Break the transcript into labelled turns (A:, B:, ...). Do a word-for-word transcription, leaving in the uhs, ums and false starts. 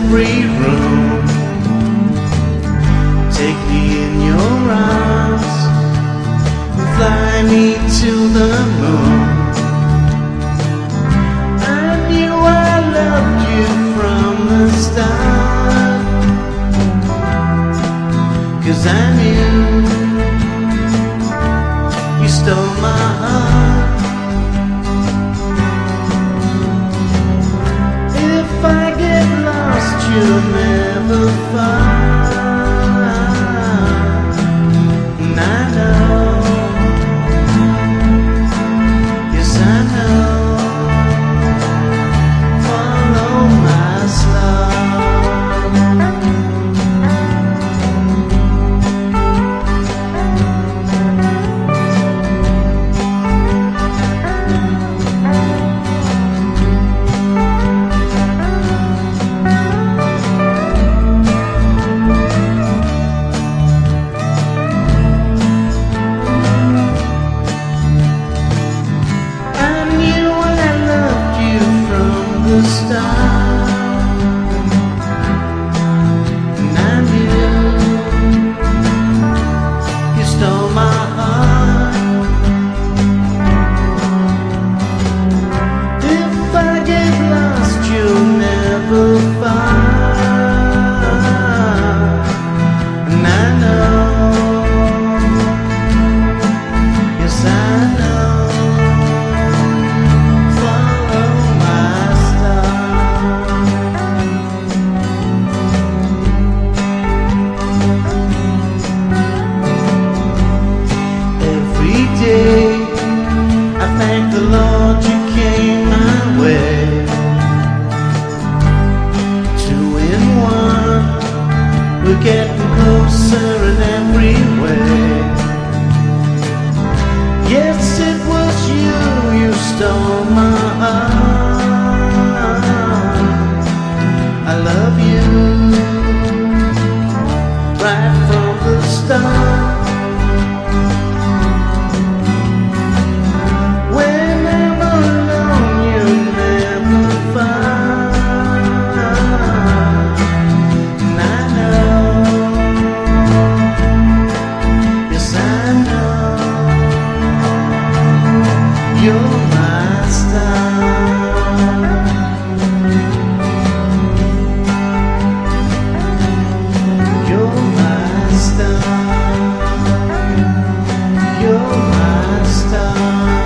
A: every room. Take me in your arms and fly me to the moon. I knew I loved you from the start, 'cause I knew you stole my heart. If I get lost, you'll never find. And I know, yes I know, follow my star. The start, and I knew you stole my heart. If I get lost, you'll never find. And I know, yes I know, I thank the Lord you came my way. Two in one, we're getting closer in every way. Yes, it was you, you stole my heart. I love you right from the start. You're my star. You're my star. You're my star.